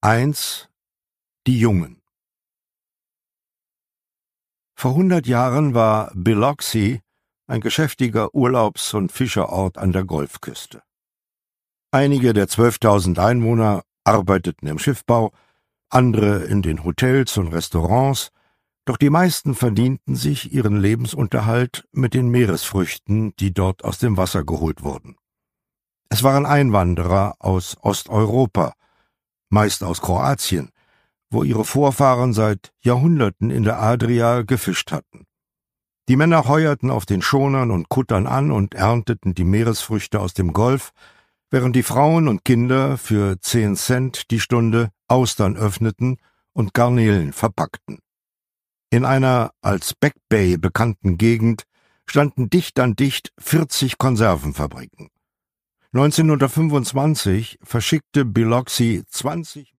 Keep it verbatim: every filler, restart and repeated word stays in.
eins. Die Jungen. Vor hundert Jahren war Biloxi ein geschäftiger Urlaubs- und Fischerort an der Golfküste. Einige der zwölftausend Einwohner arbeiteten im Schiffbau, andere in den Hotels und Restaurants, doch die meisten verdienten sich ihren Lebensunterhalt mit den Meeresfrüchten, die dort aus dem Wasser geholt wurden. Es waren Einwanderer aus Osteuropa, meist aus Kroatien, wo ihre Vorfahren seit Jahrhunderten in der Adria gefischt hatten. Die Männer heuerten auf den Schonern und Kuttern an und ernteten die Meeresfrüchte aus dem Golf, während die Frauen und Kinder für zehn Cent die Stunde Austern öffneten und Garnelen verpackten. In einer als Back Bay bekannten Gegend standen dicht an dicht vierzig Konservenfabriken. neunzehnhundertfünfundzwanzig verschickte Biloxi zwanzig